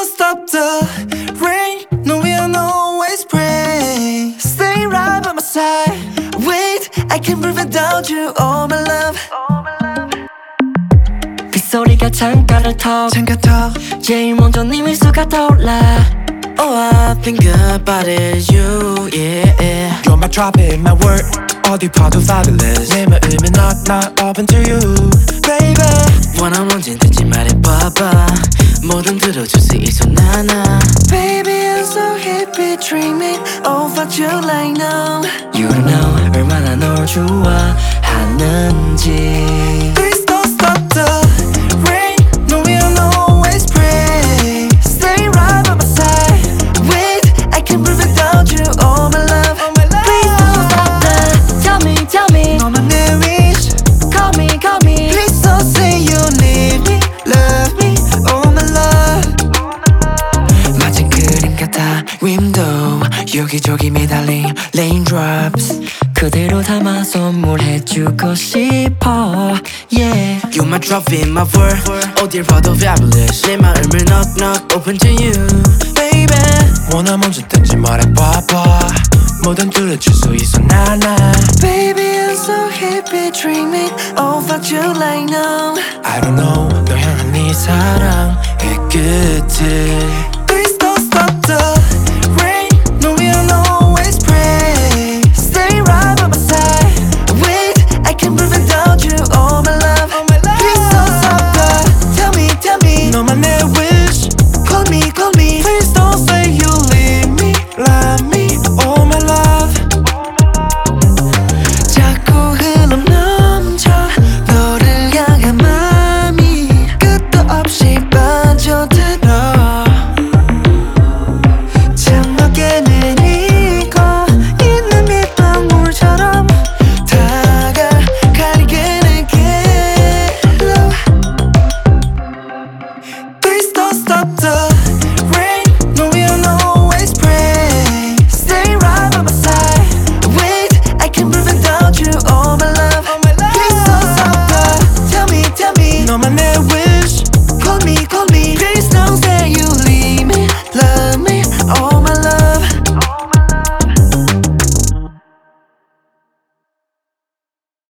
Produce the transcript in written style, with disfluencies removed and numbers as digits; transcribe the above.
don't stop the rain. No, we'll always pray. Stay right by my side. Wait, I can't breathe without you. Oh my love. 빗소리가 창가를 턱 제일 먼저 네 미소가 떠올라. All I think about is you, yeah. You're my tropic, my word. 어디 봐도 fabulous. 내 마음이 not open to you, baby. 원한 언제든지 말해봐봐. 뭐든 들어줄 수 있어 나나. Baby, I'm so happy dreaming about you like now. You don't know 얼마나 널 좋아하는지. Please don't stop the rain. No, we'll always pray. Stay right by my side. Wait, I can't breathe without you. Oh my love, oh my love. Please don't stop the tell me 너만 내 wish. call me Please don't say you need me, love me, oh my love. 마치 그림 같아 윈도우 여기저기 매달린 raindrops 그대로 담아 선물해주고 싶어 yeah. You're my trophy, my world. 어딜 봐도 fabulous. 내 마음을 knock open to you, baby. 원하면 언제든지 말해봐봐. 뭐든 들어줄 수 있어 나나. Baby, I'm so happy dreaming about you like now. I don't know 너 향한 네 사랑의 끝을